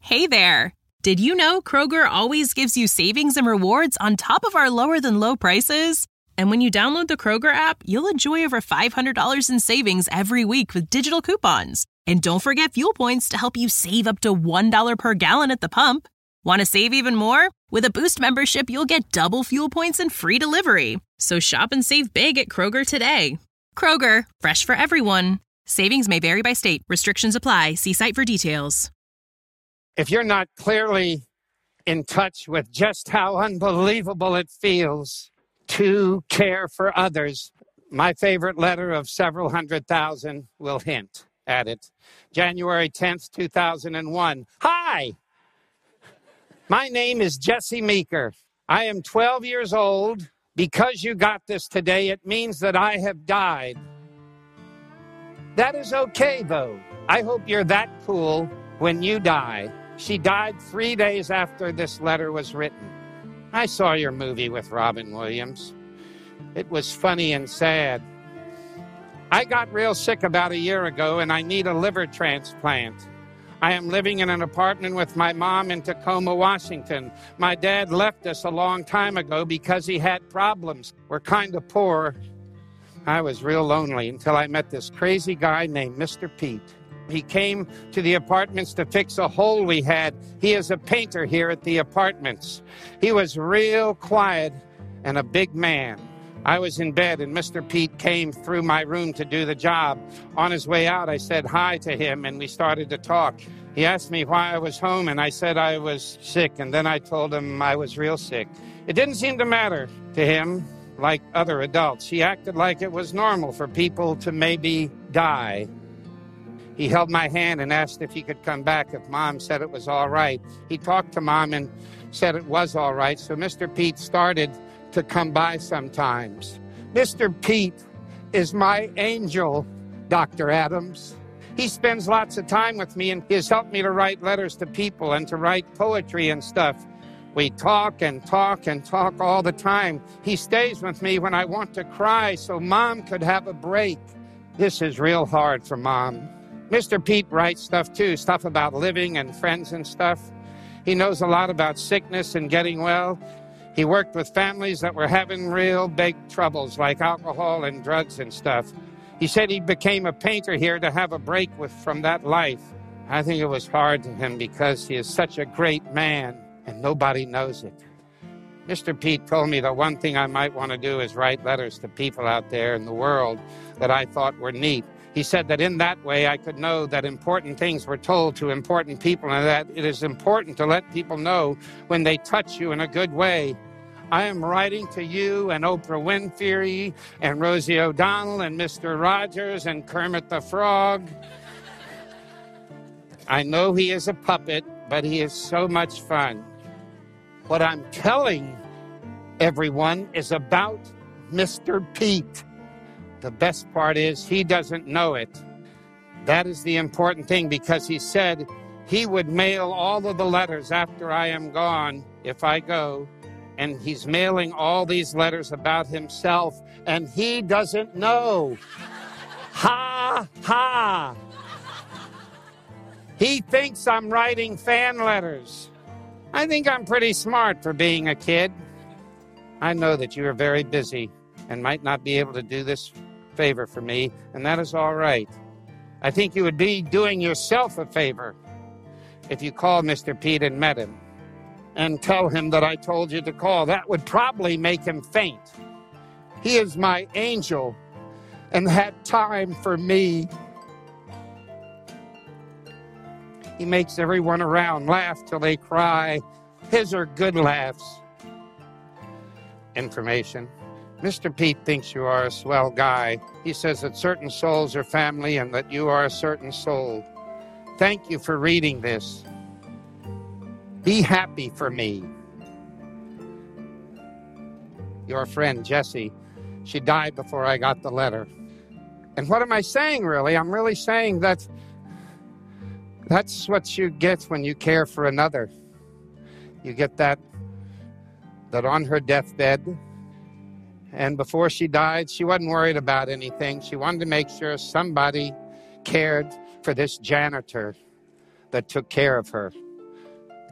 Hey there! Did you know Kroger always gives you savings and rewards on top of our lower-than-low prices? And when you download the Kroger app, you'll enjoy over $500 in savings every week with digital coupons. And don't forget fuel points to help you save up to $1 per gallon at the pump. Want to save even more? With a Boost membership, you'll get double fuel points and free delivery. So shop and save big at Kroger today. Kroger, fresh for everyone. Savings may vary by state. Restrictions apply. See site for details. If you're not clearly in touch with just how unbelievable it feels to care for others, my favorite letter of several 100,000 will hint at it. January 10th, 2001. Hi! My name is Jesse Meeker. I am 12 years old. Because you got this today, it means that I have died. That is okay, though. I hope you're that cool when you die. She died 3 days after this letter was written. I saw your movie with Robin Williams. It was funny and sad. I got real sick about a year ago, and I need a liver transplant. I am living in an apartment with my mom in Tacoma, Washington. My dad left us a long time ago because he had problems. We're kind of poor. I was real lonely until I met this crazy guy named Mr. Pete. He came to the apartments to fix a hole we had. He is a painter here at the apartments. He was real quiet and a big man. I was in bed, and Mr. Pete came through my room to do the job. On his way out, I said hi to him, and we started to talk. He asked me why I was home, and I said I was sick, and then I told him I was real sick. It didn't seem to matter to him like other adults. He acted like it was normal for people to maybe die. He held my hand and asked if he could come back if Mom said it was all right. He talked to Mom and said it was all right, so Mr. Pete started to come by sometimes. Mr. Pete is my angel, Dr. Adams. He spends lots of time with me, and he has helped me to write letters to people and to write poetry and stuff. We talk and talk and talk all the time. He stays with me when I want to cry so Mom could have a break. This is real hard for Mom. Mr. Pete writes stuff too, stuff about living and friends and stuff. He knows a lot about sickness and getting well. He worked with families that were having real big troubles like alcohol and drugs and stuff. He said he became a painter here to have a break from that life. I think it was hard to him because he is such a great man and nobody knows it. Mr. Pete told me the one thing I might want to do is write letters to people out there in the world that I thought were neat. He said that in that way I could know that important things were told to important people and that it is important to let people know when they touch you in a good way. I am writing to you and Oprah Winfrey and Rosie O'Donnell and Mr. Rogers and Kermit the Frog. I know he is a puppet, but he is so much fun. What I'm telling everyone is about Mr. Pete. The best part is he doesn't know it. That is the important thing because he said he would mail all of the letters after I am gone if I go. And he's mailing all these letters about himself, and he doesn't know. Ha, ha. He thinks I'm writing fan letters. I think I'm pretty smart for being a kid. I know that you are very busy and might not be able to do this favor for me, and that is all right. I think you would be doing yourself a favor if you called Mr. Pete and met him and tell him that I told you to call. That would probably make him faint. He is my angel and had time for me. He makes everyone around laugh till they cry. His are good laughs. Information. Mr. Pete thinks you are a swell guy. He says that certain souls are family and that you are a certain soul. Thank you for reading this. Be happy for me. Your friend, Jessie, she died before I got the letter. And what am I saying, really? I'm really saying that that's what you get when you care for another. You get that on her deathbed. And before she died, she wasn't worried about anything. She wanted to make sure somebody cared for this janitor that took care of her.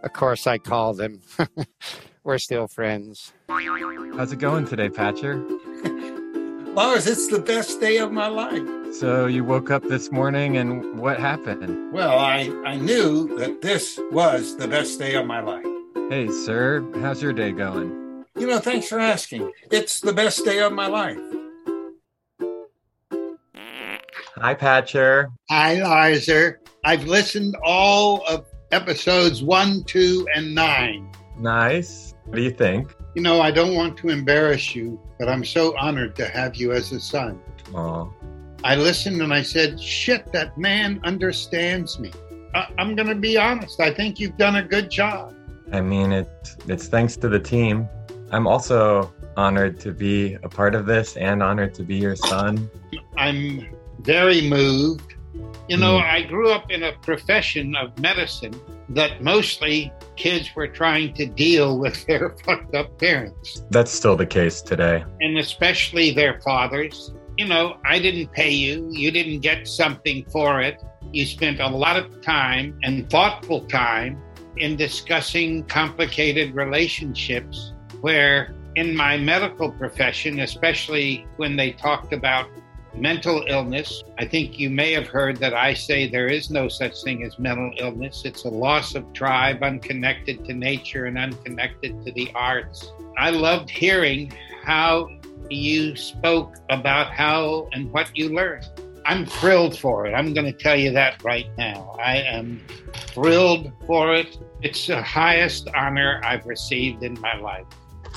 Of course, I called him. We're still friends. How's it going today, Patcher? Lars, it's the best day of my life. So you woke up this morning and what happened? Well, I knew that this was the best day of my life. Hey, sir, how's your day going? Thanks for asking. It's the best day of my life. Hi, Patcher. Hi, Larser. I've listened all of episodes 1, 2, and 9. Nice. What do you think? I don't want to embarrass you, but I'm so honored to have you as a son. Aw. I listened and I said, shit, that man understands me. I'm going to be honest. I think you've done a good job. I mean, it's thanks to the team. I'm also honored to be a part of this and honored to be your son. I'm very moved. I grew up in a profession of medicine that mostly kids were trying to deal with their fucked up parents. That's still the case today. And especially their fathers. I didn't pay you. You didn't get something for it. You spent a lot of time and thoughtful time in discussing complicated relationships where in my medical profession, especially when they talked about mental illness, I think you may have heard that I say there is no such thing as mental illness. It's a loss of tribe, unconnected to nature and unconnected to the arts. I loved hearing how you spoke about how and what you learned. I'm thrilled for it. I'm going to tell you that right now. I am thrilled for it. It's the highest honor I've received in my life.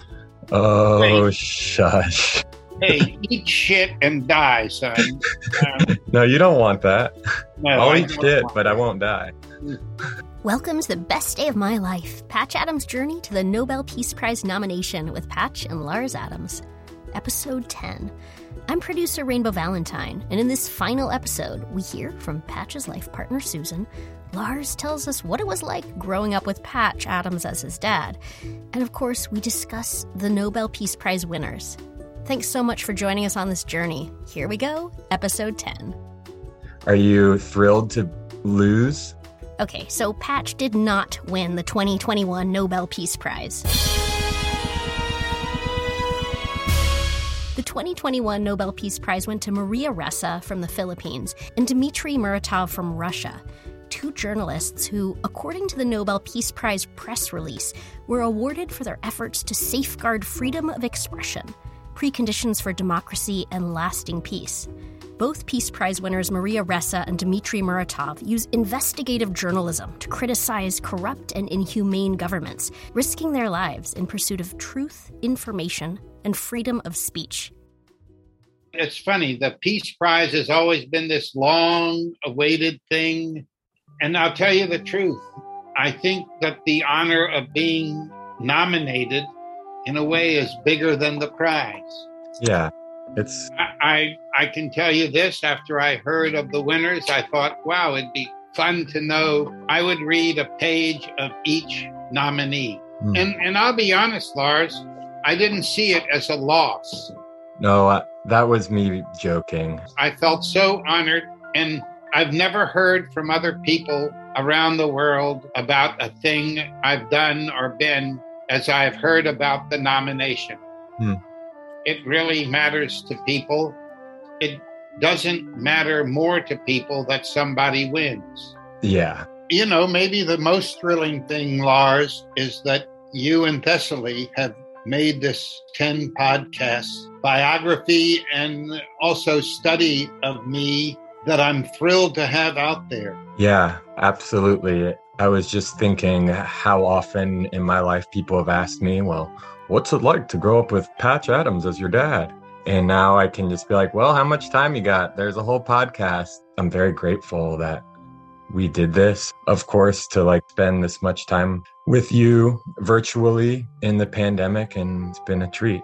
Oh, shush. Hey, eat shit and die, son. No, you don't want that. No, I'll I eat don't shit, want but I won't die. Welcome to the best day of my life, Patch Adams' journey to the Nobel Peace Prize nomination with Patch and Lars Adams. Episode 10. I'm producer Rainbow Valentine, and in this final episode, we hear from Patch's life partner Susan. Lars tells us what it was like growing up with Patch Adams as his dad. And of course, we discuss the Nobel Peace Prize winners. Thanks so much for joining us on this journey. Here we go, episode 10. Are you thrilled to lose? Okay, so Patch did not win the 2021 Nobel Peace Prize. The 2021 Nobel Peace Prize went to Maria Ressa from the Philippines and Dmitry Muratov from Russia, two journalists who, according to the Nobel Peace Prize press release, were awarded for their efforts to safeguard freedom of expression, preconditions for democracy and lasting peace. Both Peace Prize winners Maria Ressa and Dmitry Muratov use investigative journalism to criticize corrupt and inhumane governments, risking their lives in pursuit of truth, information, and freedom of speech. It's funny, the Peace Prize has always been this long-awaited thing. And I'll tell you the truth. I think that the honor of being nominated, in a way, is bigger than the prize. Yeah, it's... I can tell you this, after I heard of the winners, I thought, wow, it'd be fun to know. I would read a page of each nominee. And I'll be honest, Lars, I didn't see it as a loss. No, that was me joking. I felt so honored, and I've never heard from other people around the world about a thing I've done or been as I've heard about the nomination. It really matters to people. It doesn't matter more to people that somebody wins. Yeah. Maybe the most thrilling thing, Lars, is that you and Thessaly have made this 10 podcasts biography and also study of me that I'm thrilled to have out there. Yeah, absolutely. I was just thinking how often in my life people have asked me, well, what's it like to grow up with Patch Adams as your dad? And now I can just be like, well, how much time you got? There's a whole podcast. I'm very grateful that we did this, of course, to spend this much time with you virtually in the pandemic, and it's been a treat.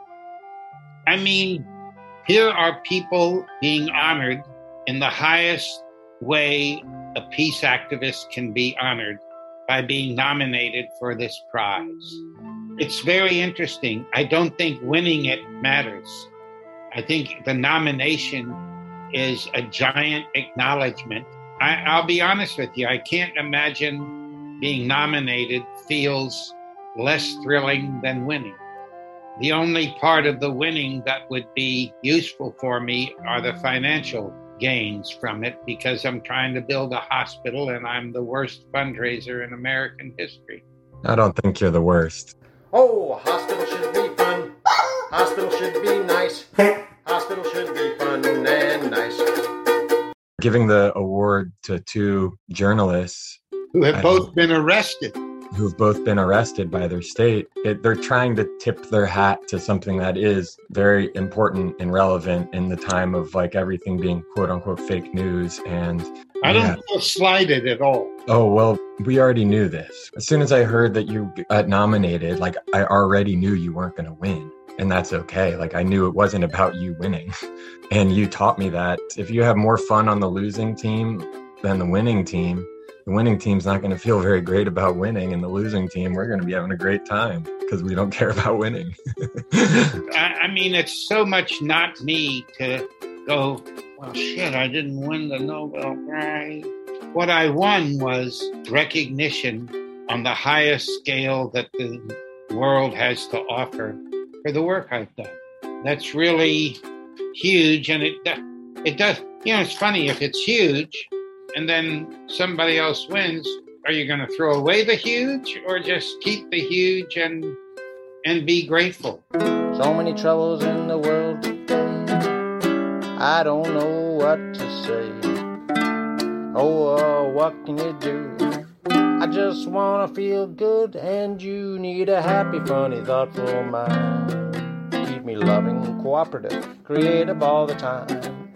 I mean, here are people being honored in the highest way a peace activist can be honored, by being nominated for this prize. It's very interesting. I don't think winning it matters. I think the nomination is a giant acknowledgement. I'll be honest with you. I can't imagine being nominated feels less thrilling than winning. The only part of the winning that would be useful for me are the financial gains from it, because I'm trying to build a hospital and I'm the worst fundraiser in American history. I don't think you're the worst. Oh, hospital should be fun. Hospital should be nice. Hospital should be fun and nice. Giving the award to two journalists Who have both been arrested. Who've both been arrested by their state. They're trying to tip their hat to something that is very important and relevant in the time of like everything being quote unquote fake news. And I don't feel slighted at all. Oh, well, we already knew this. As soon as I heard that you got nominated, like I already knew you weren't going to win. And that's okay. Like I knew it wasn't about you winning. And you taught me that if you have more fun on the losing team than the winning team, the winning team's not going to feel very great about winning, and the losing team, we're going to be having a great time because we don't care about winning. I mean, it's so much not me to go, well, shit, I didn't win the Nobel Prize. What I won was recognition on the highest scale that the world has to offer for the work I've done. That's really huge, and it does. It's funny, if it's huge, and then somebody else wins, are you going to throw away the huge or just keep the huge and be grateful? So many troubles in the world today. I don't know what to say. What can you do? I just want to feel good, and you need a happy, funny, thoughtful mind. Keep me loving, cooperative, creative all the time.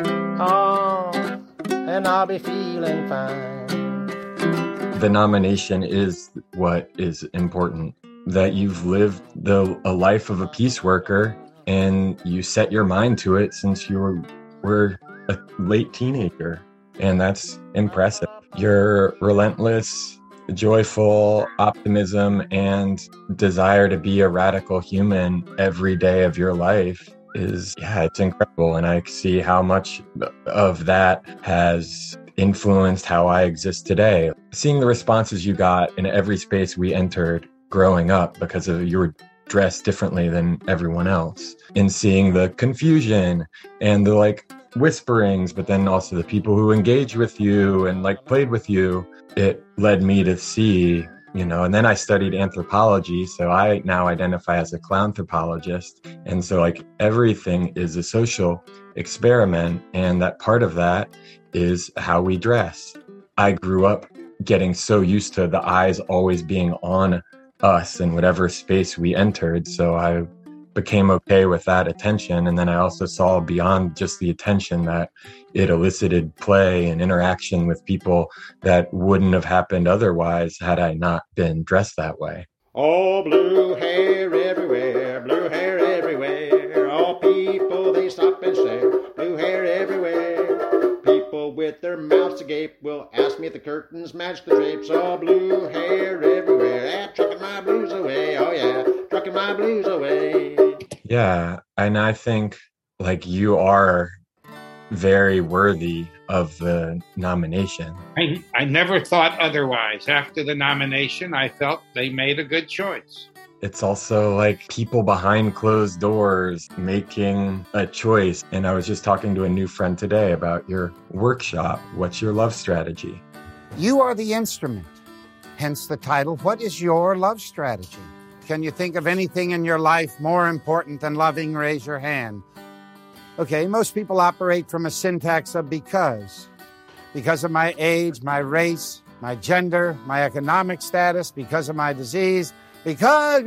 And I'll be feeling fine. The nomination is what is important. That you've lived a life of a peace worker, and you set your mind to it since you were a late teenager. And that's impressive. Your relentless, joyful optimism and desire to be a radical human every day of your life it's incredible. And I see how much of that has influenced how I exist today. Seeing the responses you got in every space we entered growing up because of you were dressed differently than everyone else, and seeing the confusion and the like whisperings, but then also the people who engaged with you and like played with you, it led me to see, and then I studied anthropology. So I now identify as a clownthropologist. And so like everything is a social experiment. And that part of that is how we dress. I grew up getting so used to the eyes always being on us in whatever space we entered. So I became okay with that attention. And then I also saw beyond just the attention that it elicited play and interaction with people that wouldn't have happened otherwise had I not been dressed that way. Oh, blue hair everywhere. All people, they stop and stare. Blue hair everywhere. People with their mouths agape will ask me if the curtains match the drapes. Oh, blue hair everywhere. I'm trucking my blues away. Oh, yeah, trucking my blues away. Yeah, and I think like you are very worthy of the nomination. I never thought otherwise. After the nomination, I felt they made a good choice. It's also like people behind closed doors making a choice. And I was just talking to a new friend today about your workshop. What's your love strategy? You are the instrument, hence the title. What is your love strategy? Can you think of anything in your life more important than loving? Raise your hand. Okay, most people operate from a syntax of because. Because of my age, my race, my gender, my economic status, because of my disease, because.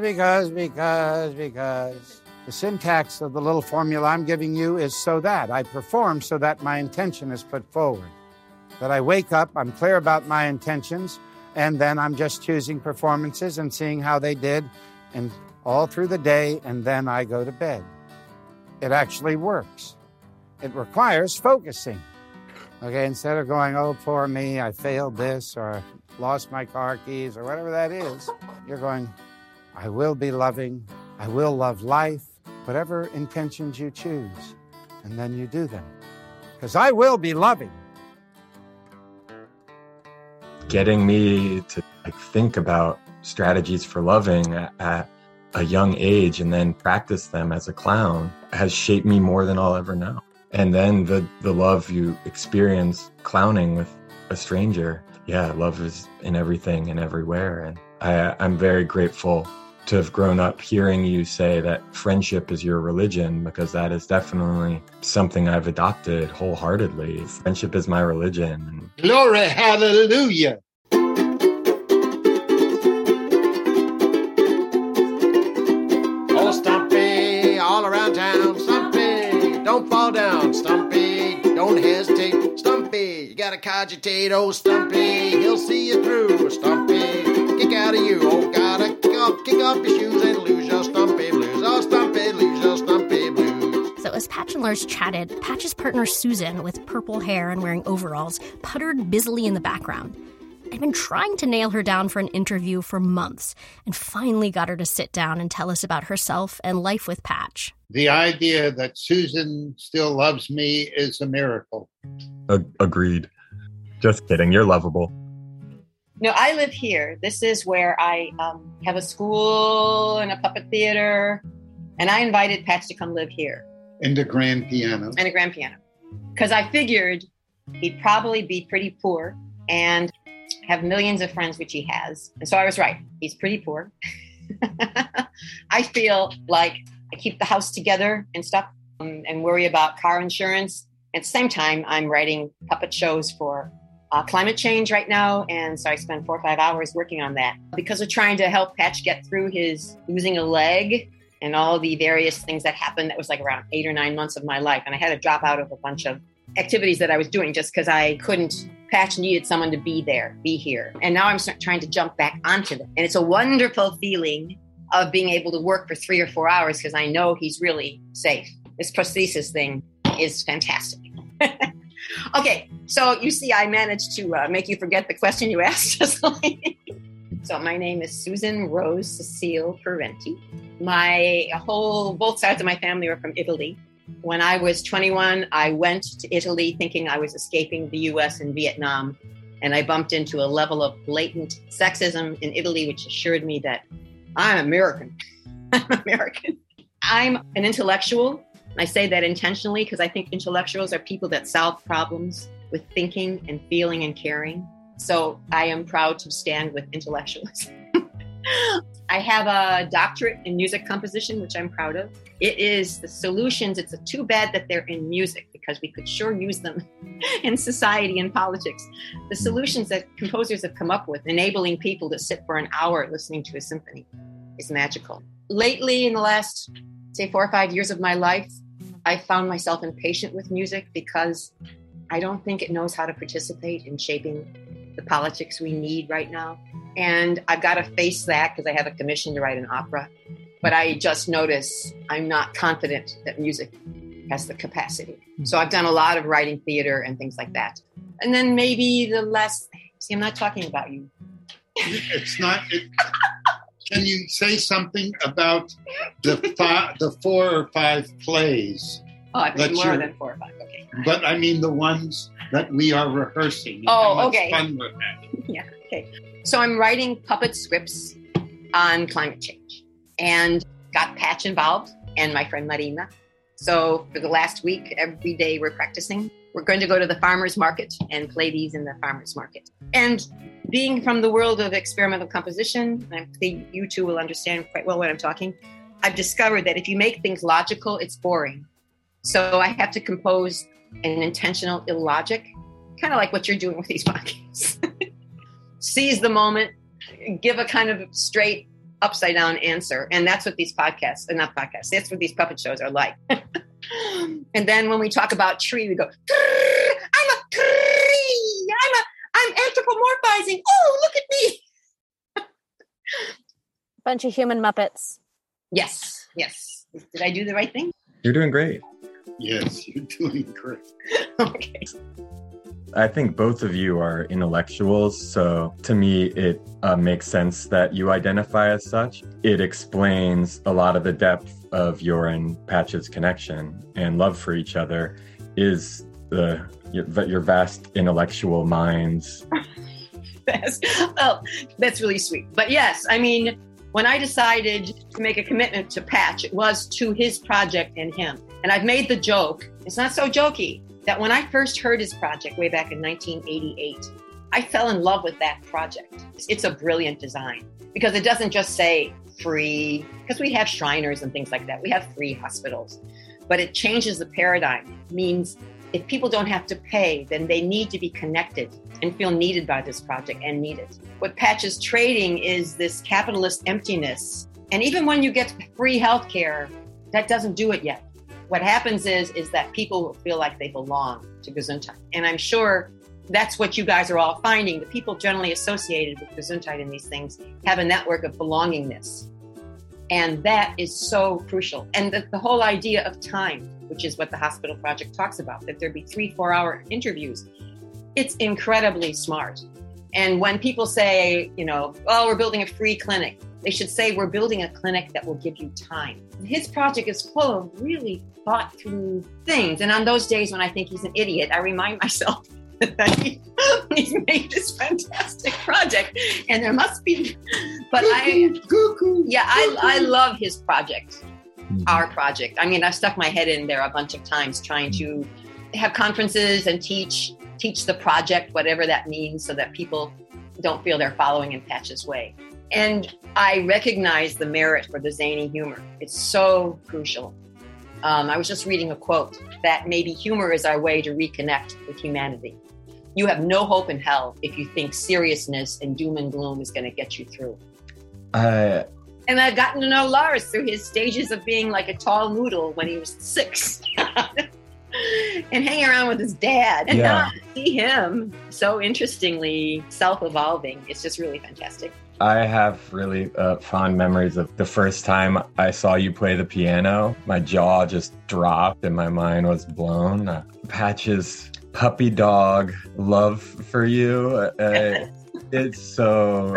The syntax of the little formula I'm giving you is so that. I perform so that my intention is put forward. That I wake up, I'm clear about my intentions, and then I'm just choosing performances and seeing how they did and all through the day, and then I go to bed. It actually works. It requires focusing. Okay, instead of going, oh, poor me, I failed this, or lost my car keys, or whatever that is, you're going, I will be loving, I will love life, whatever intentions you choose, and then you do them. Because I will be loving. Getting me to think about strategies for loving at a young age and then practice them as a clown has shaped me more than I'll ever know. And then the love you experience clowning with a stranger. Yeah, love is in everything and everywhere. And I'm very grateful to have grown up hearing you say that friendship is your religion, because that is definitely something I've adopted wholeheartedly. Friendship is my religion. Glory, hallelujah. Oh, Stumpy, all around town. Stumpy, don't fall down. Stumpy, don't hesitate. Stumpy, you gotta cogitate. Oh, Stumpy, he'll see you through. Stumpy, kick out of you. Oh, gotta kick off your shoes and lose your Stumpy blues. Oh, Stumpy, lose your Stumpy blues. So as Patch and Lars chatted, Patch's partner Susan, with purple hair and wearing overalls, puttered busily in the background. I'd been trying to nail her down for an interview for months and finally got her to sit down and tell us about herself and life with Patch. The idea that Susan still loves me is a miracle. Agreed. Just kidding. You're lovable. No, I live here. This is where I have a school and a puppet theater. And I invited Patch to come live here. And a grand piano. And a grand piano. Because I figured he'd probably be pretty poor and have millions of friends, which he has. And so I was right. He's pretty poor. I feel like I keep the house together and stuff and worry about car insurance. At the same time, I'm writing puppet shows for climate change right now. And so I spend 4 or 5 hours working on that because we're trying to help Patch get through his losing a leg and all the various things that happened. That was like around 8 or 9 months of my life. And I had to drop out of a bunch of activities that I was doing just because I couldn't. Patch needed someone to be there, be here. And now I'm trying to jump back onto them. And it's a wonderful feeling of being able to work for 3 or 4 hours because I know he's really safe. This prosthesis thing is fantastic. Okay, so you see, I managed to make you forget the question you asked, Cicely. So my name is Susan Rose Cecile Parenti. Both sides of my family are from Italy. When I was 21, I went to Italy thinking I was escaping the US and Vietnam. And I bumped into a level of blatant sexism in Italy, which assured me that I'm American. I'm American. I'm an intellectual. I say that intentionally because I think intellectuals are people that solve problems with thinking and feeling and caring. So I am proud to stand with intellectuals. I have a doctorate in music composition, which I'm proud of. It is the solutions. It's too bad that they're in music because we could sure use them in society and politics. The solutions that composers have come up with, enabling people to sit for an hour listening to a symphony, is magical. Lately, in the last, say, 4 or 5 years of my life, I found myself impatient with music because I don't think it knows how to participate in shaping the politics we need right now. And I've got to face that because I have a commission to write an opera. But I just notice I'm not confident that music has the capacity. So I've done a lot of writing theater and things like that. And then maybe I'm not talking about you. It's not. Can you say something about the 4 or 5 plays? Oh, I've been more than 4 or 5. Okay. But I mean the ones that we are rehearsing. Oh, okay. Fun with that. Yeah. Okay. So I'm writing puppet scripts on climate change and got Patch involved and my friend Marina. So for the last week, every day we're practicing. We're going to go to the farmer's market and play these in the farmer's market. And being from the world of experimental composition, I think you two will understand quite well what I'm talking. I've discovered that if you make things logical, it's boring. So I have to compose an intentional illogic, kind of like what you're doing with these podcasts. Seize the moment, give a kind of straight upside down answer. And that's what these podcasts, not podcasts, that's what these puppet shows are like. And then when we talk about tree, we go, I'm a tree. I'm anthropomorphizing. Oh, look at me. Bunch of human Muppets. Yes. Did I do the right thing? You're doing great. Yes, you're doing great. Okay. I think both of you are intellectuals, so to me it makes sense that you identify as such. It explains a lot of the depth of your and Patch's connection and love for each other is your vast intellectual minds Well, that's really sweet. But yes, I mean, when I decided to make a commitment to Patch, it was to his project and him. And I've made the joke, it's not so jokey, that when I first heard his project way back in 1988, I fell in love with that project. It's a brilliant design because it doesn't just say free, because we have Shriners and things like that. We have free hospitals, but it changes the paradigm. It means if people don't have to pay, then they need to be connected and feel needed by this project and need it. What Patch is trading is this capitalist emptiness. And even when you get free healthcare, that doesn't do it yet. What happens is that people will feel like they belong to Gesundheit. And I'm sure that's what you guys are all finding. The people generally associated with Gesundheit and these things have a network of belongingness. And that is so crucial. And the whole idea of time, which is what the hospital project talks about, that there be 3-4 hour interviews. It's incredibly smart. And when people say, oh, we're building a free clinic, they should say we're building a clinic that will give you time. His project is full of really thought through things. And on those days when I think he's an idiot, I remind myself that he's made this fantastic project. And there must be, but I love his project. Our project. I mean, I've stuck my head in there a bunch of times trying to have conferences and teach the project, whatever that means, so that people don't feel they're following in Patch's way. And I recognize the merit for the zany humor. It's so crucial. I was just reading a quote that maybe humor is our way to reconnect with humanity. You have no hope in hell if you think seriousness and doom and gloom is going to get you through. And I've gotten to know Lars through his stages of being like a tall noodle when he was 6 and hanging around with his dad. And now I see him so interestingly self-evolving. It's just really fantastic. I have really fond memories of the first time I saw you play the piano. My jaw just dropped and my mind was blown. Patch's puppy dog love for you. It's so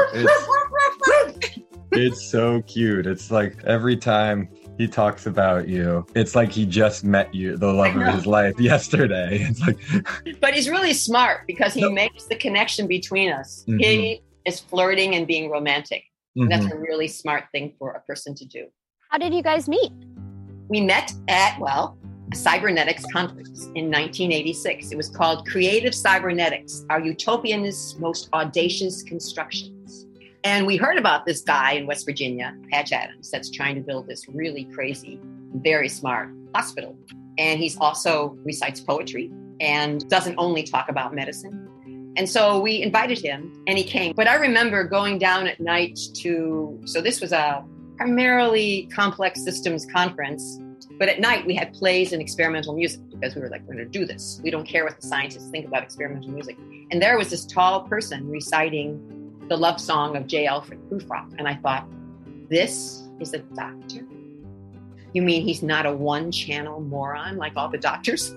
cute. It's like every time he talks about you, it's like he just met you, the love of his life, yesterday. It's like, but he's really smart because he makes the connection between us. Mm-hmm. He is flirting and being romantic. Mm-hmm. That's a really smart thing for a person to do. How did you guys meet? We met at, a cybernetics conference in 1986. It was called Creative Cybernetics, Our Utopianist Most Audacious Constructions. And we heard about this guy in West Virginia, Patch Adams, that's trying to build this really crazy, very smart hospital. And he's also recites poetry and doesn't only talk about medicine. And so we invited him and he came. But I remember going down at night so this was a primarily complex systems conference. But at night we had plays and experimental music because we were like, we're going to do this. We don't care what the scientists think about experimental music. And there was this tall person reciting the love song of J. Alfred Prufrock. And I thought, this is a doctor? You mean he's not a one-channel moron like all the doctors?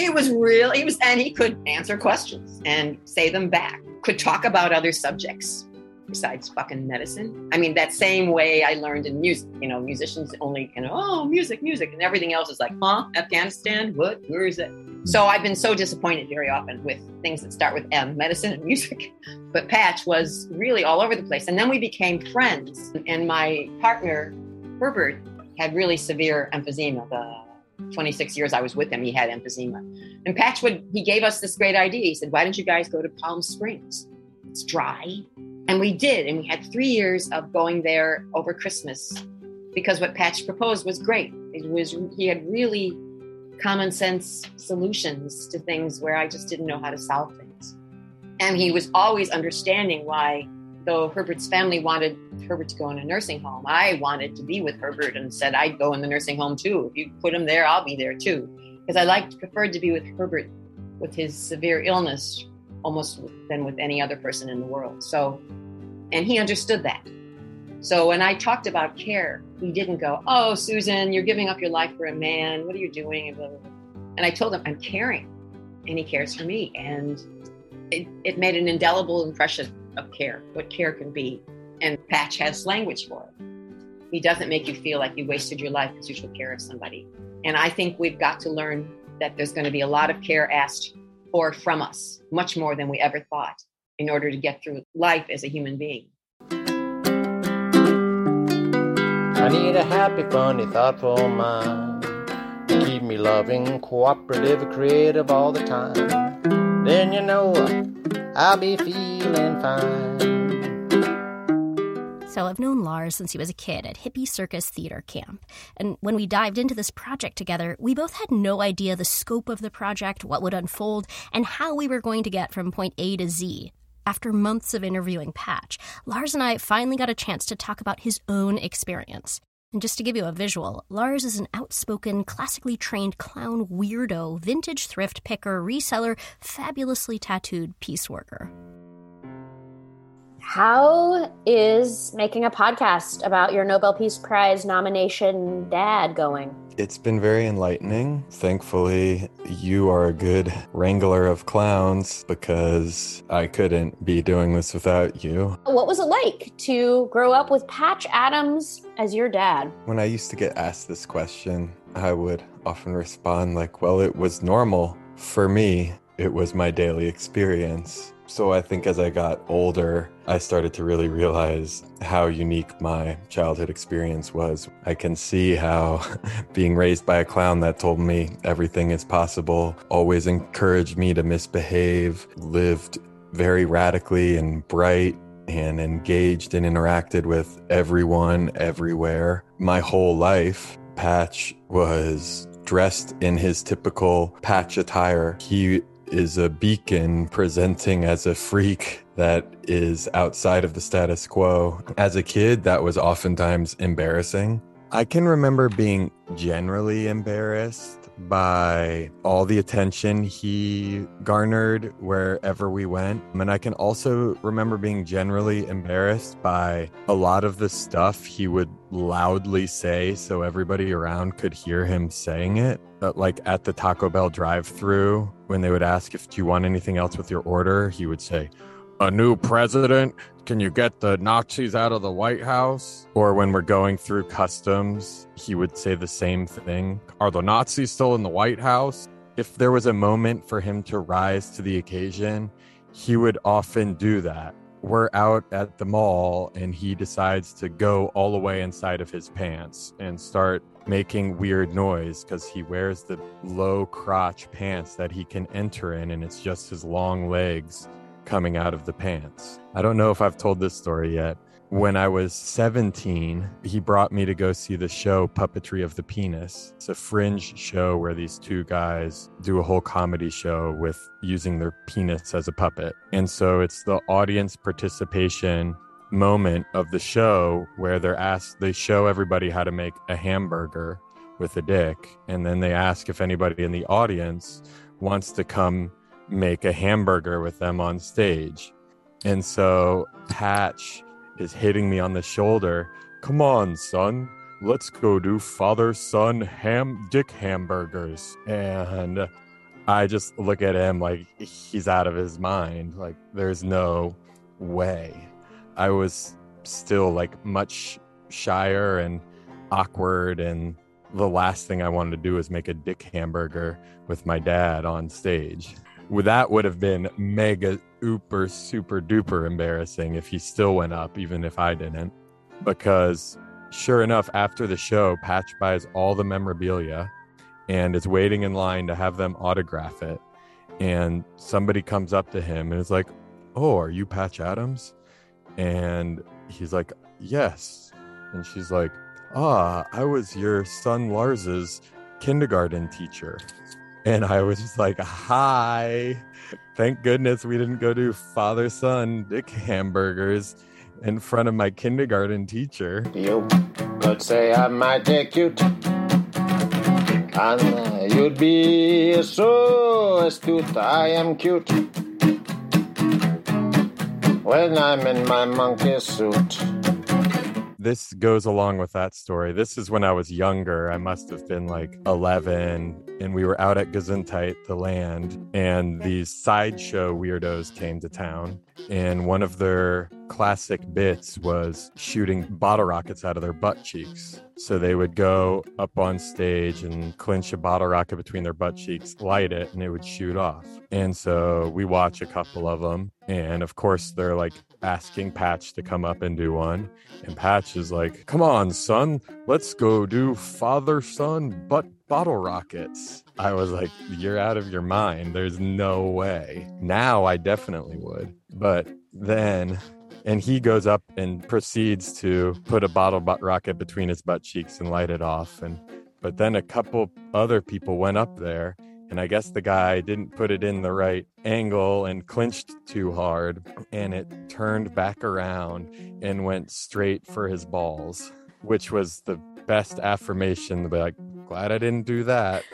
And he could answer questions and say them back, could talk about other subjects besides fucking medicine. I mean, that same way I learned in music, musicians only music, and everything else is like, Afghanistan, what, where is it? So I've been so disappointed very often with things that start with M, medicine and music. But Patch was really all over the place. And then we became friends. And my partner, Herbert, had really severe emphysema. The 26 years I was with him, he had emphysema. And Patch he gave us this great idea. He said, why don't you guys go to Palm Springs? It's dry. And we did. And we had 3 years of going there over Christmas because what Patch proposed was great. He had really common sense solutions to things where I just didn't know how to solve things. And he was always understanding why, though Herbert's family wanted Herbert to go in a nursing home, I wanted to be with Herbert and said I'd go in the nursing home too. If you put him there, I'll be there too. Because I preferred to be with Herbert with his severe illness almost than with any other person in the world. So, and he understood that. So when I talked about care, he didn't go, oh, Susan, you're giving up your life for a man. What are you doing? And I told him, I'm caring. And he cares for me. And it made an indelible impression of care, what care can be. And Patch has language for it. He doesn't make you feel like you wasted your life because you took care of somebody. And I think we've got to learn that there's going to be a lot of care asked for from us, much more than we ever thought. in order to get through life as a human being. I need a happy, funny, thoughtful mind to keep me loving, cooperative, creative all the time. Then you know I'll be feeling fine. So I've known Lars since he was a kid at Hippie Circus Theater Camp. And when we dived into this project together, we both had no idea the scope of the project, what would unfold, and how we were going to get from point A to Z. After months of interviewing Patch, Lars and I finally got a chance to talk about his own experience. And just to give you a visual, Lars is an outspoken, classically trained clown weirdo, vintage thrift picker, reseller, fabulously tattooed piece worker. How is making a podcast about your Nobel Peace Prize nomination dad going? It's been very enlightening. Thankfully, you are a good wrangler of clowns because I couldn't be doing this without you. What was it like to grow up with Patch Adams as your dad? When I used to get asked this question, I would often respond like, well, it was normal. For me, it was my daily experience. So I think as I got older, I started to really realize how unique my childhood experience was. I can see how being raised by a clown that told me everything is possible, always encouraged me to misbehave, lived very radically and bright, and engaged and interacted with everyone, everywhere. My whole life, Patch was dressed in his typical Patch attire. He is a beacon presenting as a freak that is outside of the status quo. As a kid, that was oftentimes embarrassing. I can remember being generally embarrassed by all the attention he garnered wherever we went. And I can also remember being generally embarrassed by a lot of the stuff he would loudly say so everybody around could hear him saying it. Like at the Taco Bell drive-thru, when they would ask if do you want anything else with your order, he would say, "A new president? Can you get the Nazis out of the White House?" Or when we're going through customs, he would say the same thing. "Are the Nazis still in the White House?" If there was a moment for him to rise to the occasion, he would often do that. We're out at the mall and he decides to go all the way inside of his pants and start making weird noise because he wears the low crotch pants that he can enter in, and it's just his long legs coming out of the pants. I don't know if I've told this story yet. When I was 17, he brought me to go see the show Puppetry of the Penis. It's a fringe show where these two guys do a whole comedy show with using their penis as a puppet. And so it's the audience participation moment of the show where they show everybody how to make a hamburger with a dick. And then they ask if anybody in the audience wants to come make a hamburger with them on stage. And so Patch is hitting me on the shoulder. "Come on, son, let's go do father-son dick hamburgers." And I just look at him like he's out of his mind. Like, there's no way. I was still like much shyer and awkward, and the last thing I wanted to do was make a dick hamburger with my dad on stage. That would have been mega, super duper embarrassing if he still went up, even if I didn't. Because sure enough, after the show, Patch buys all the memorabilia and is waiting in line to have them autograph it. And somebody comes up to him and is like, "Oh, are you Patch Adams?" And he's like, "Yes." And she's like, "I was your son Lars's kindergarten teacher." And I was just like, "Hi, thank goodness we didn't go do father-son dick hamburgers in front of my kindergarten teacher." You could say I might take you to, and you'd be so astute. I am cute when I'm in my monkey suit. This goes along with that story. This is when I was younger. I must have been like 11, and we were out at Gesundheit, the land, and these sideshow weirdos came to town, and one of their classic bits was shooting bottle rockets out of their butt cheeks. So they would go up on stage and clinch a bottle rocket between their butt cheeks, light it, and it would shoot off. And so we watch a couple of them. And of course, they're like asking Patch to come up and do one. And Patch is like, come on, son, let's go do father-son butt bottle rockets. I was like, you're out of your mind. There's no way. Now I definitely would. But then... And he goes up and proceeds to put a bottle rocket between his butt cheeks and light it off. But then a couple other people went up there, and I guess the guy didn't put it in the right angle and clinched too hard, and it turned back around and went straight for his balls, which was the best affirmation to be like, glad I didn't do that.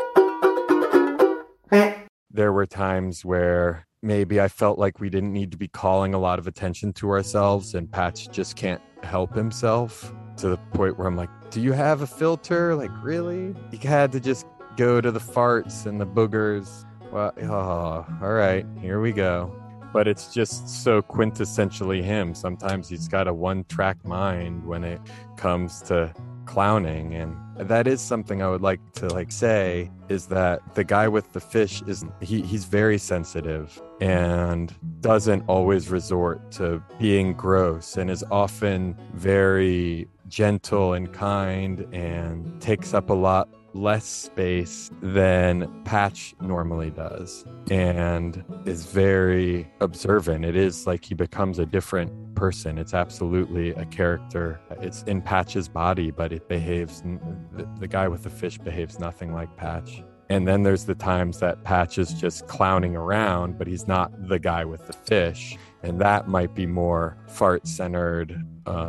There were times where maybe I felt like we didn't need to be calling a lot of attention to ourselves, and Patch just can't help himself to the point where I'm like, do you have a filter? Like, really? You had to just go to the farts and the boogers. Well, all right, here we go. But it's just so quintessentially him. Sometimes he's got a one-track mind when it comes to clowning, and that is something I would like to say is that the guy with the fish he's very sensitive and doesn't always resort to being gross, and is often very gentle and kind and takes up a lot less space than Patch normally does, and is very observant. It is like he becomes a different person. It's absolutely a character. It's in Patch's body, but it behaves, the guy with the fish behaves nothing like Patch. And then there's the times that Patch is just clowning around, but he's not the guy with the fish. And that might be more fart-centered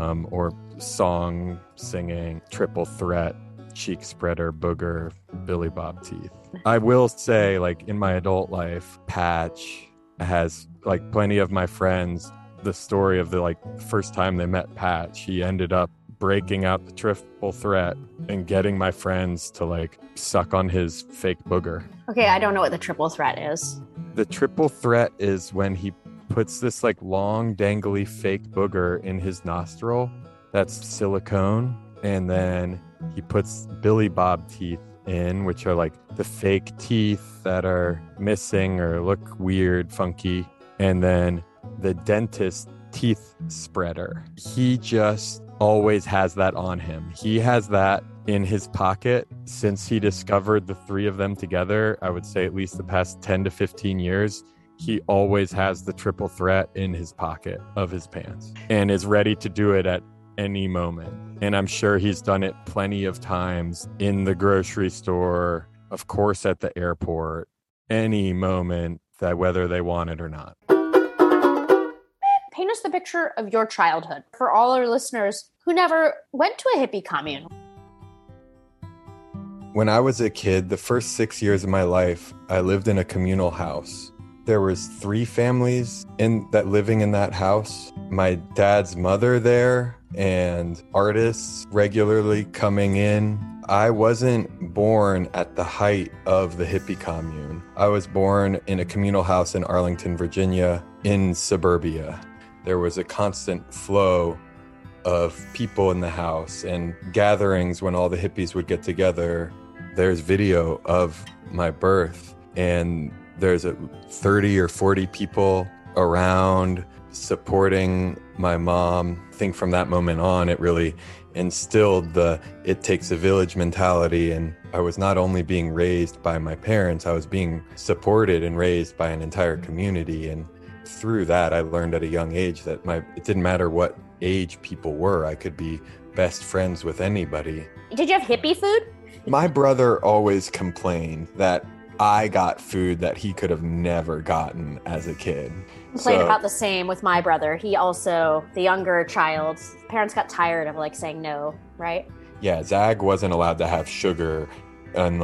or song singing, triple threat, cheek spreader, booger, Billy Bob teeth. I will say, in my adult life, Patch has, plenty of my friends, the story of the first time they met Patch, he ended up breaking out the triple threat and getting my friends to suck on his fake booger. Okay, I don't know what the triple threat is. The triple threat is when he puts this long dangly fake booger in his nostril that's silicone, and then he puts Billy Bob teeth in, which are the fake teeth that are missing or look weird, funky, and then the dentist teeth spreader. He just always has that on him. He has that in his pocket since he discovered the three of them together. I would say at least the past 10 to 15 years, he always has the triple threat in his pocket of his pants and is ready to do it at any moment. And I'm sure he's done it plenty of times in the grocery store, of course at the airport, any moment, that whether they want it or not. Paint us the picture of your childhood for all our listeners who never went to a hippie commune. When I was a kid, the first 6 years of my life, I lived in a communal house. There was 3 families living in that house. My dad's mother there and artists regularly coming in. I wasn't born at the height of the hippie commune. I was born in a communal house in Arlington, Virginia, in suburbia. There was a constant flow of people in the house and gatherings when all the hippies would get together. There's video of my birth, and there's 30 or 40 people around supporting my mom. I think from that moment on, it really instilled the it takes a village mentality. And I was not only being raised by my parents, I was being supported and raised by an entire community. And through that, I learned at a young age that it didn't matter what age people were. I could be best friends with anybody. Did you have hippie food? My brother always complained that I got food that he could have never gotten as a kid. Played about the same with my brother. He also, the younger child, parents got tired of saying no, right? Yeah, Zag wasn't allowed to have sugar, and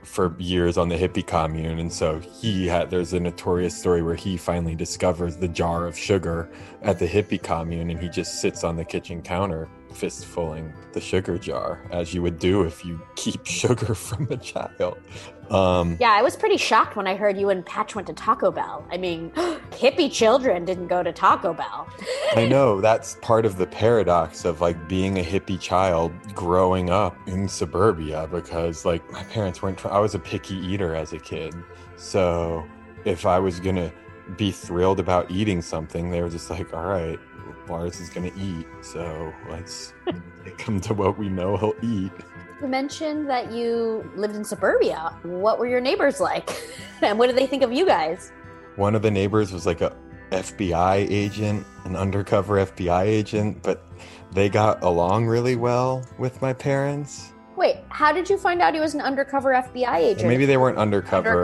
for years on the hippie commune. And so there's a notorious story where he finally discovers the jar of sugar at the hippie commune, and he just sits on the kitchen counter fistfulling the sugar jar, as you would do if you keep sugar from a child. Yeah, I was pretty shocked when I heard you and Patch went to Taco Bell. I mean, hippie children didn't go to Taco Bell. I know, that's part of the paradox of like being a hippie child growing up in suburbia, because like my parents I was a picky eater as a kid. So if I was gonna be thrilled about eating something, they were just like, all right, Lars is gonna eat, so let's take him to what we know he'll eat. You mentioned that you lived in suburbia. What were your neighbors like? And what did they think of you guys? One of the neighbors was like a FBI agent, an undercover FBI agent, but they got along really well with my parents. Wait, how did you find out he was an undercover FBI agent? Maybe they weren't undercover.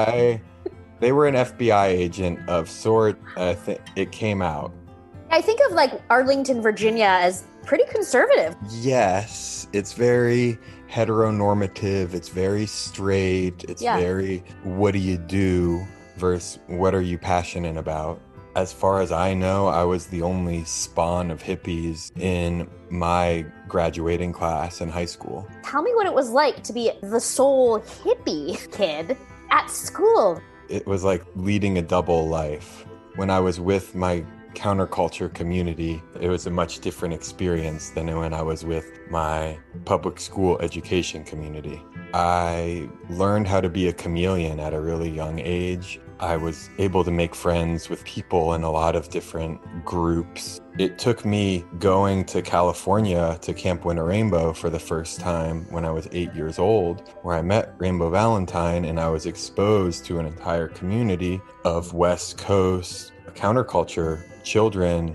They were an FBI agent of sort. I think it came out. I think of like Arlington, Virginia as pretty conservative. Yes, it's very heteronormative. It's very straight. It's very, what do you do versus what are you passionate about? As far as I know, I was the only spawn of hippies in my graduating class in high school. Tell me what it was like to be the sole hippie kid at school. It was like leading a double life. When I was with my counterculture community, it was a much different experience than when I was with my public school education community. I learned how to be a chameleon at a really young age. I was able to make friends with people in a lot of different groups. It took me going to California to Camp Winter Rainbow for the first time when I was 8 years old, where I met Rainbow Valentine, and I was exposed to an entire community of West Coast counterculture children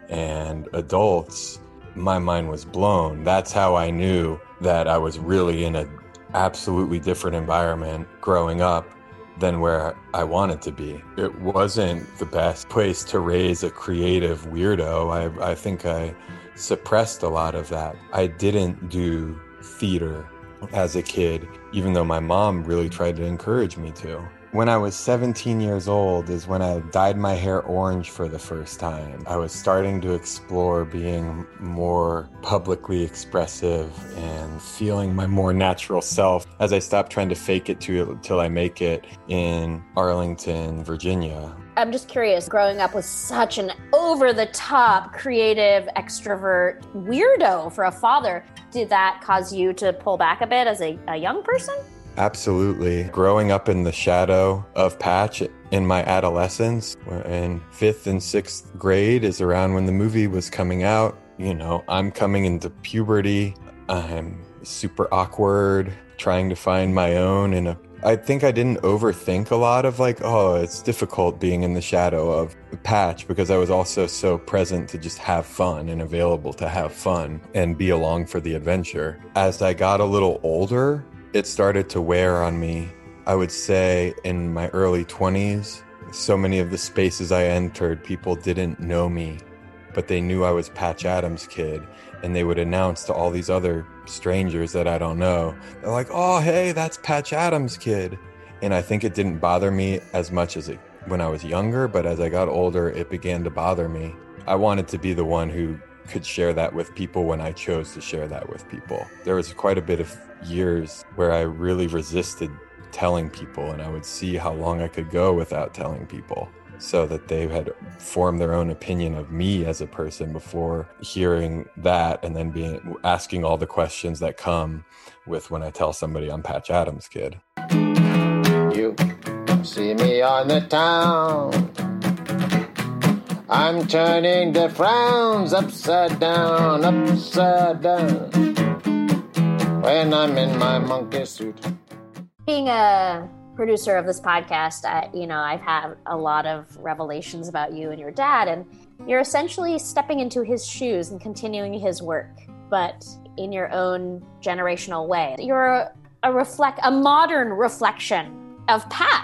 and adults. My mind was blown. That's how I knew that I was really in an absolutely different environment growing up than where I wanted to be. It wasn't the best place to raise a creative weirdo. I think I suppressed a lot of that. I didn't do theater as a kid, even though my mom really tried to encourage me to. When I was 17 years old is when I dyed my hair orange for the first time. I was starting to explore being more publicly expressive and feeling my more natural self as I stopped trying to fake it till I make it in Arlington, Virginia. I'm just curious, growing up with such an over-the-top, creative, extrovert weirdo for a father, did that cause you to pull back a bit as a young person? Absolutely. Growing up in the shadow of Patch in my adolescence, in 5th and 6th grade is around when the movie was coming out. You know, I'm coming into puberty. I'm super awkward, trying to find my own. I think I didn't overthink a lot of like, oh, it's difficult being in the shadow of Patch, because I was also so present to just have fun and available to have fun and be along for the adventure. As I got a little older, it started to wear on me. I would say in my early 20s, so many of the spaces I entered, people didn't know me, but they knew I was Patch Adams' kid. And they would announce to all these other strangers that I don't know, they're like, oh, hey, that's Patch Adams' kid. And I think it didn't bother me as much as when I was younger, but as I got older, it began to bother me. I wanted to be the one who could share that with people when I chose to share that with people. There was quite a bit of years where I really resisted telling people, and I would see how long I could go without telling people, so that they had formed their own opinion of me as a person before hearing that, and then asking all the questions that come with when I tell somebody I'm Patch Adams' kid. You see me on the town, I'm turning the frowns upside down, when I'm in my monkey suit. Being a producer of this podcast, I've had a lot of revelations about you and your dad, and you're essentially stepping into his shoes and continuing his work, but in your own generational way. You're a modern reflection of Patch.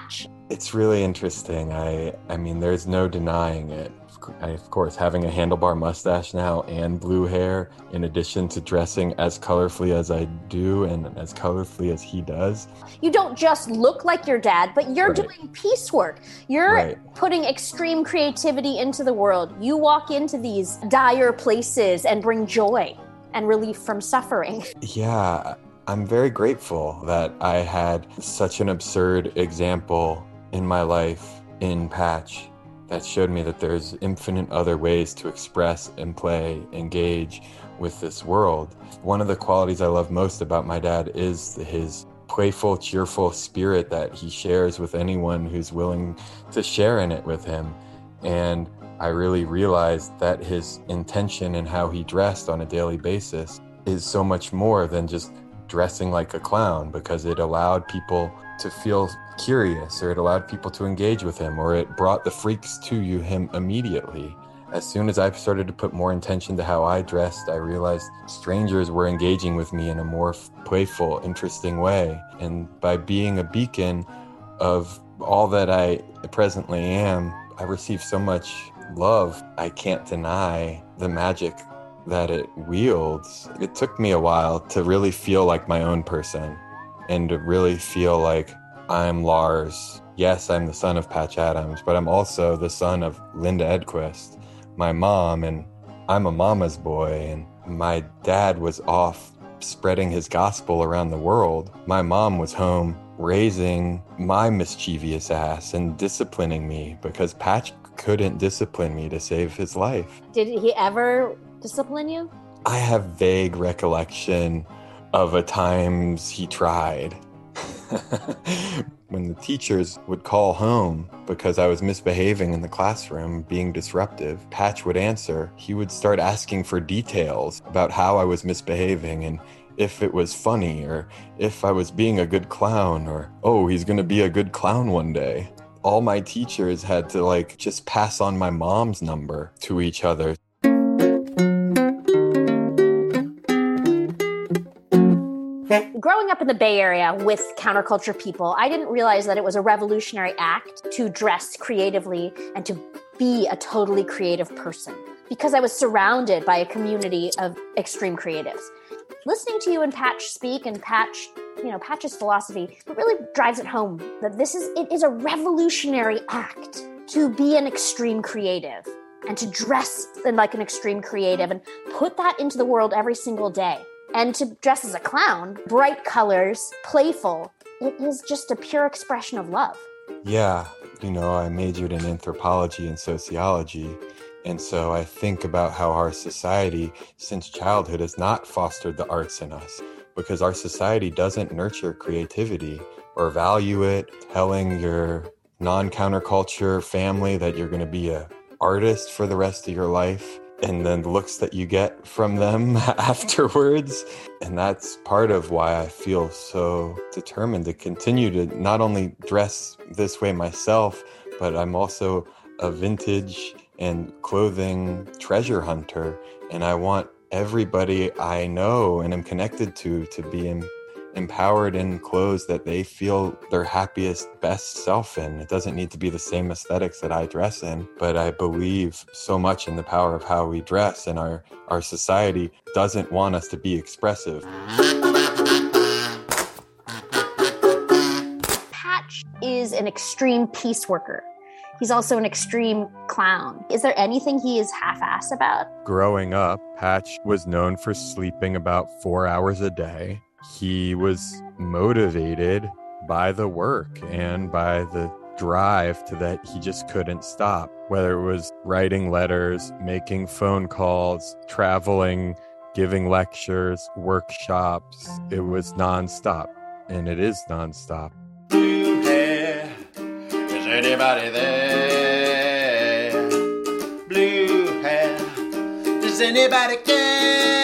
It's really interesting. I mean, there's no denying it. Of course, having a handlebar mustache now and blue hair, in addition to dressing as colorfully as I do and as colorfully as he does. You don't just look like your dad, but you're doing piecework. You're putting extreme creativity into the world. You walk into these dire places and bring joy and relief from suffering. Yeah, I'm very grateful that I had such an absurd example in my life in Patch that showed me that there's infinite other ways to express and play, engage with this world. One of the qualities I love most about my dad is his playful, cheerful spirit that he shares with anyone who's willing to share in it with him. And I really realized that his intention and how he dressed on a daily basis is so much more than just dressing like a clown, because it allowed people to feel curious, or it allowed people to engage with him, or it brought the freaks to him immediately. As soon as I started to put more intention to how I dressed, I realized strangers were engaging with me in a more playful, interesting way. And by being a beacon of all that I presently am, I received so much love. I can't deny the magic that it wields. It took me a while to really feel like my own person and to really feel like I'm Lars. Yes, I'm the son of Patch Adams, but I'm also the son of Linda Edquist, my mom, and I'm a mama's boy, and my dad was off spreading his gospel around the world. My mom was home raising my mischievous ass and disciplining me because Patch couldn't discipline me to save his life. Did he ever discipline you? I have vague recollection of a times he tried. When the teachers would call home because I was misbehaving in the classroom, being disruptive, Patch would answer. He would start asking for details about how I was misbehaving and if it was funny or if I was being a good clown or, oh, he's going to be a good clown one day. All my teachers had to just pass on my mom's number to each other. Growing up in the Bay Area with counterculture people, I didn't realize that it was a revolutionary act to dress creatively and to be a totally creative person, because I was surrounded by a community of extreme creatives. Listening to you and Patch speak and Patch's philosophy, it really drives it home that it is a revolutionary act to be an extreme creative and to dress like an extreme creative and put that into the world every single day. And to dress as a clown, bright colors, playful, it is just a pure expression of love. Yeah, I majored in anthropology and sociology. And so I think about how our society, since childhood, has not fostered the arts in us, because our society doesn't nurture creativity or value it, telling your non-counterculture family that you're going to be an artist for the rest of your life, and then the looks that you get from them afterwards. And that's part of why I feel so determined to continue to not only dress this way myself, but I'm also a vintage and clothing treasure hunter. And I want everybody I know and am connected to be empowered in clothes that they feel their happiest, best self in. It doesn't need to be the same aesthetics that I dress in, but I believe so much in the power of how we dress, and our society doesn't want us to be expressive. Patch is an extreme peace worker. He's also an extreme clown. Is there anything he is half-assed about? Growing up, Patch was known for sleeping about 4 hours a day. He was motivated by the work and by the drive to that he just couldn't stop. Whether it was writing letters, making phone calls, traveling, giving lectures, workshops, it was nonstop. And it is nonstop. Blue hair, is anybody there? Blue hair, does anybody care?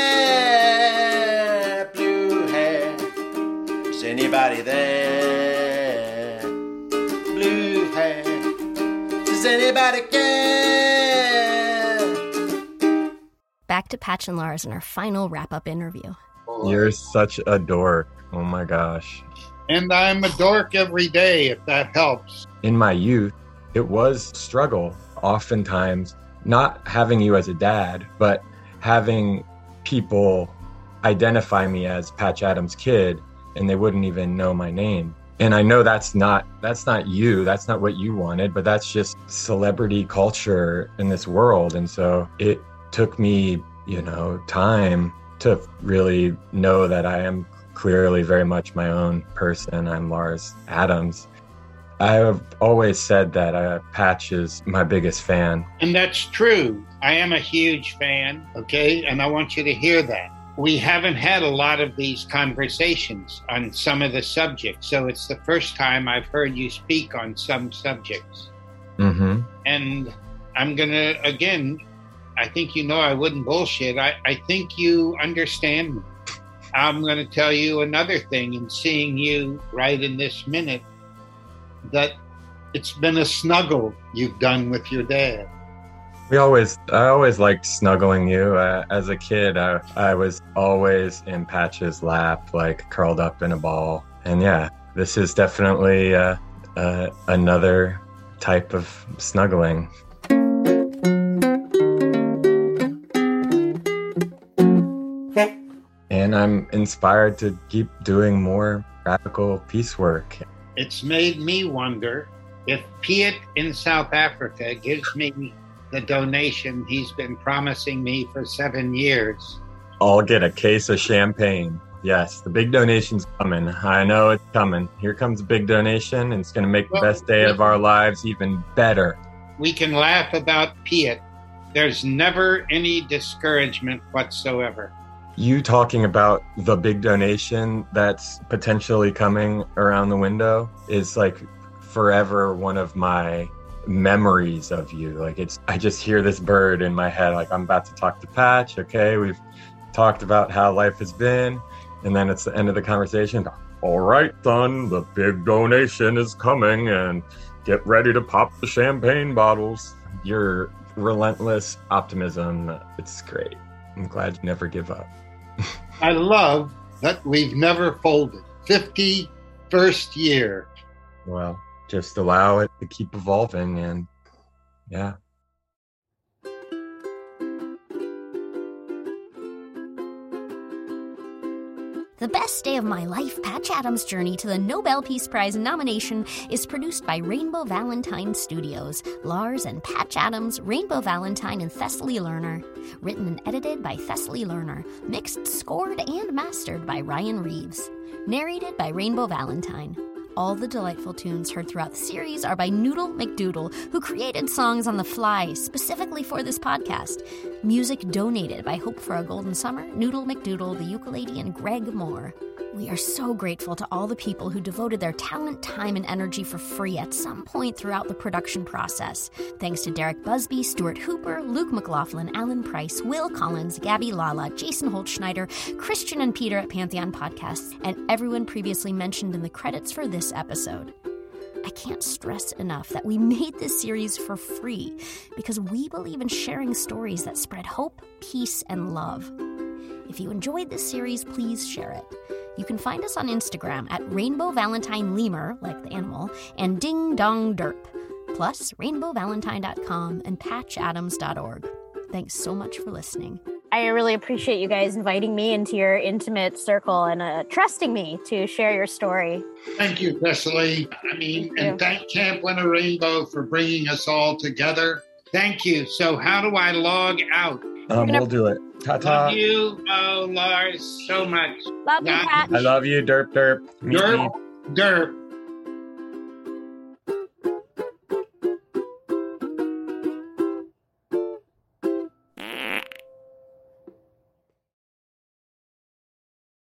Anybody there? Blue hair, does anybody care? Back to Patch and Lars in our final wrap-up interview. You're such a dork. Oh my gosh. And I'm a dork every day, if that helps. In my youth, it was a struggle, oftentimes not having you as a dad, but having people identify me as Patch Adams' kid, and they wouldn't even know my name. And I know that's not you, that's not what you wanted, but that's just celebrity culture in this world. And so it took me, time to really know that I am clearly very much my own person. I'm Lars Adams. I have always said that Patch is my biggest fan. And that's true. I am a huge fan, okay? And I want you to hear that. We haven't had a lot of these conversations on some of the subjects, so it's the first time I've heard you speak on some subjects. Mm-hmm. And I'm going to, again, I think I wouldn't bullshit. I think you understand me. I'm going to tell you another thing, and seeing you right in this minute, that it's been a snuggle you've done with your dad. I always liked snuggling you. As a kid, I was always in Patch's lap, like curled up in a ball. And yeah, this is definitely another type of snuggling. And I'm inspired to keep doing more radical peace work. It's made me wonder if Piet in South Africa gives me the donation he's been promising me for 7 years. I'll get a case of champagne. Yes, the big donation's coming. I know it's coming. Here comes a big donation, and it's going to make the best day of our lives even better. We can laugh about Piet. There's never any discouragement whatsoever. You talking about the big donation that's potentially coming around the window is like forever one of my memories of you. Like I just hear this bird in my head, like I'm about to talk to Patch. Okay, we've talked about how life has been, and then it's the end of the conversation. All right, son, the big donation is coming, and get ready to pop the champagne bottles. Your relentless optimism, it's great. I'm glad you never give up. I love that we've never folded. 51st year. Well, just allow it to keep evolving, and yeah. The Best Day of My Life, Patch Adams' journey to the Nobel Peace Prize nomination is produced by Rainbow Valentine Studios. Lars and Patch Adams, Rainbow Valentine, and Thessaly Lerner. Written and edited by Thessaly Lerner. Mixed, scored, and mastered by Ryan Reeves. Narrated by Rainbow Valentine. All the delightful tunes heard throughout the series are by Noodle McDoodle, who created songs on the fly specifically for this podcast. Music donated by Hope for a Golden Summer, Noodle McDoodle, the ukulele, and Greg Moore. We are so grateful to all the people who devoted their talent, time, and energy for free at some point throughout the production process. Thanks to Derek Busby, Stuart Hooper, Luke McLaughlin, Alan Price, Will Collins, Gabby Lala, Jason Holtschneider, Christian and Peter at Pantheon Podcasts, and everyone previously mentioned in the credits for this episode. I can't stress enough that we made this series for free because we believe in sharing stories that spread hope, peace, and love. If you enjoyed this series, please share it. You can find us on Instagram at Rainbow Valentine Lemur, like the animal, and Ding Dong Derp, plus rainbowvalentine.com and patchadams.org. Thanks so much for listening. I really appreciate you guys inviting me into your intimate circle and trusting me to share your story. Thank you, Thessaly. And thank Camp Winter Rainbow for bringing us all together. Thank you. So how do I log out? We'll do it. Ta-ta. Love you, Lars, so much. Love you, Pat. I love you, Derp Derp. Derp Derp.